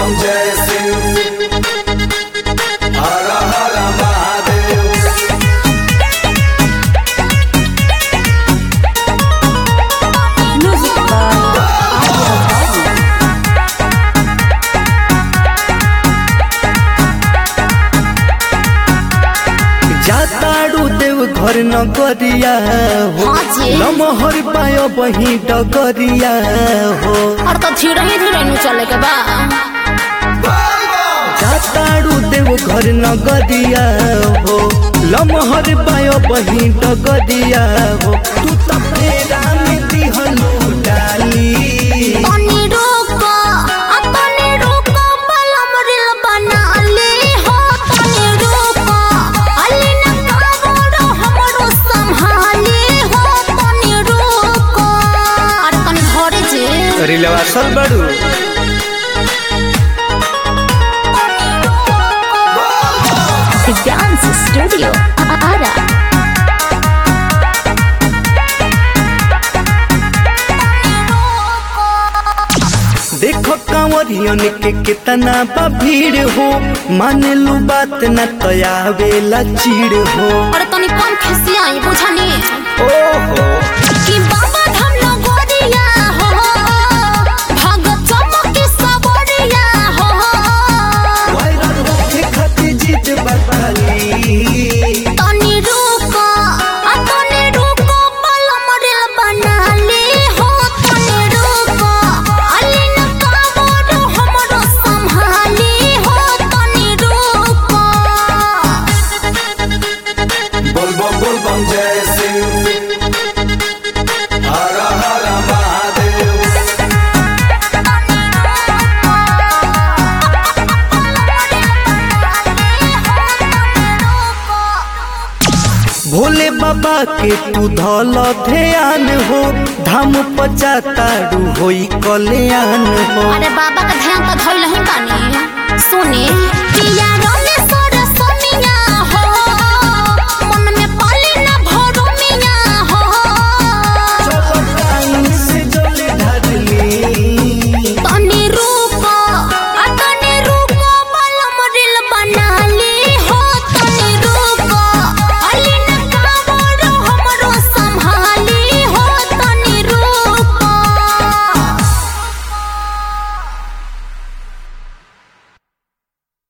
बम जय शिव हर हर महादेव। जाताड़ू देव घर नगरिया हो लमहर पायो बही डगरिया हो और तो धीरे ही धीरे नु चले के बा। जाताड़ू देव घर नगरिया हो लमहर पायो बही डगरिया हो तू तो फेरा में दिहलू डाली तनी रुको अपने रुको बलम रिल बना ले हो तनी रुको अली न कावड़ो हमरो संभाले हो तनी रुको और तनी घरे जे रिलवा सल बड़ू डांस स्टूडियो आरा। देखो कांवरियन के कितना बा भीड़ हो माने लू बात न तयावेला चीड़ हो और तनी कम खिसियाई बुझनी ओहो कि बाबा धाम नगरिया हो भगत चमकी सबरिया हो वायरल होके खातिर जीत बताली तनी रुको बलम रिल बना ले हो तनी रुको अली न कावड़ो हमरो संभाले हो तनी रुको। बोल बम जय शिव हर हर महादेव। भोले बाबा के तू धल ध्यान हो धाम पचातारू होई कल्याण हो अरे बाबा का ध्यान तो धइल ही बानी सुने पिया